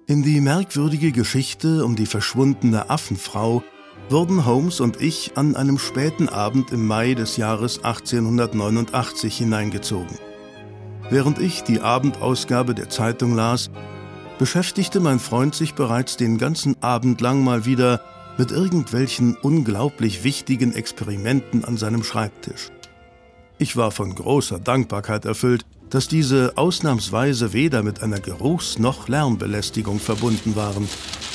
In die merkwürdige Geschichte um die verschwundene Affenfrau wurden Holmes und ich an einem späten Abend im Mai des Jahres 1889 hineingezogen. Während ich die Abendausgabe der Zeitung las, beschäftigte mein Freund sich bereits den ganzen Abend lang mal wieder mit irgendwelchen unglaublich wichtigen Experimenten an seinem Schreibtisch. Ich war von großer Dankbarkeit erfüllt, dass diese ausnahmsweise weder mit einer Geruchs- noch Lärmbelästigung verbunden waren.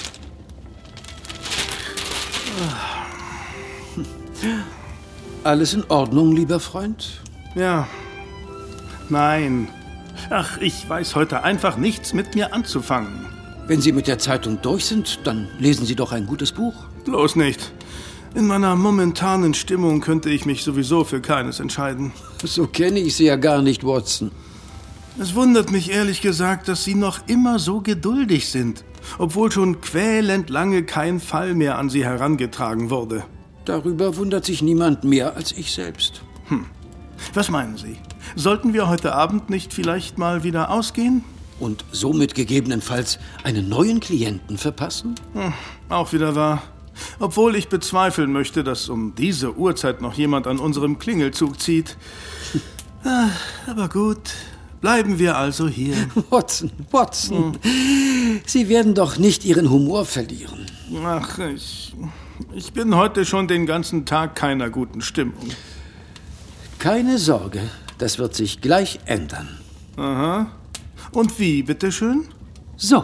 Alles in Ordnung, lieber Freund? Ja. Nein. Ach, ich weiß heute einfach nichts mit mir anzufangen. Wenn Sie mit der Zeitung durch sind, dann lesen Sie doch ein gutes Buch. Bloß nicht. In meiner momentanen Stimmung könnte ich mich sowieso für keines entscheiden. So kenne ich Sie ja gar nicht, Watson. Es wundert mich ehrlich gesagt, dass Sie noch immer so geduldig sind, obwohl schon quälend lange kein Fall mehr an Sie herangetragen wurde. Darüber wundert sich niemand mehr als ich selbst. Was meinen Sie? Sollten wir heute Abend nicht vielleicht mal wieder ausgehen? Und somit gegebenenfalls einen neuen Klienten verpassen? Auch wieder wahr. Obwohl ich bezweifeln möchte, dass um diese Uhrzeit noch jemand an unserem Klingelzug zieht. Aber gut, bleiben wir also hier. Watson, Sie werden doch nicht Ihren Humor verlieren. Ach, ich bin heute schon den ganzen Tag keiner guten Stimmung. Keine Sorge, das wird sich gleich ändern. Aha. Und wie, bitteschön? So.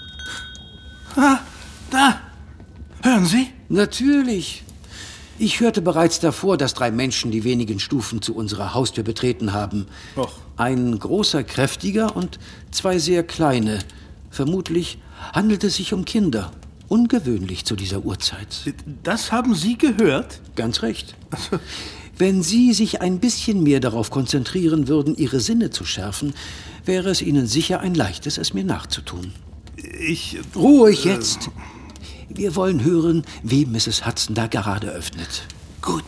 Da! Hören Sie? Natürlich. Ich hörte bereits davor, dass 3 Menschen die wenigen Stufen zu unserer Haustür betreten haben. Och. Ein großer, kräftiger und 2 sehr kleine. Vermutlich handelt es sich um Kinder. Ungewöhnlich zu dieser Uhrzeit. Das haben Sie gehört? Ganz recht. Wenn Sie sich ein bisschen mehr darauf konzentrieren würden, Ihre Sinne zu schärfen, wäre es Ihnen sicher ein leichtes, es mir nachzutun. Ruhig jetzt! Wir wollen hören, wem Mrs. Hudson da gerade öffnet. Gut.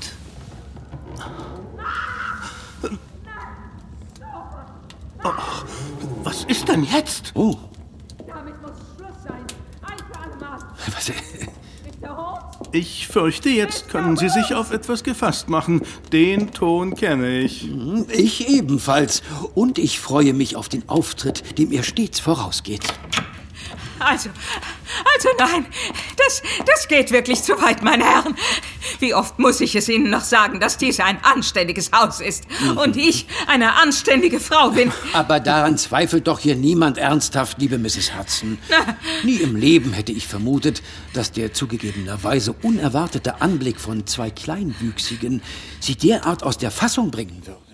Oh, was ist denn jetzt? Oh. Damit muss Schluss sein. Ein für alle Mal. Was? Mr. Holmes? Ich fürchte, jetzt können Sie sich auf etwas gefasst machen. Den Ton kenne ich. Ich ebenfalls. Und ich freue mich auf den Auftritt, dem er stets vorausgeht. Also nein, das geht wirklich zu weit, meine Herren. Wie oft muss ich es Ihnen noch sagen, dass dies ein anständiges Haus ist und ich eine anständige Frau bin? Aber daran zweifelt doch hier niemand ernsthaft, liebe Mrs. Hudson. Nie im Leben hätte ich vermutet, dass der zugegebenerweise unerwartete Anblick von 2 Kleinwüchsigen Sie derart aus der Fassung bringen wird.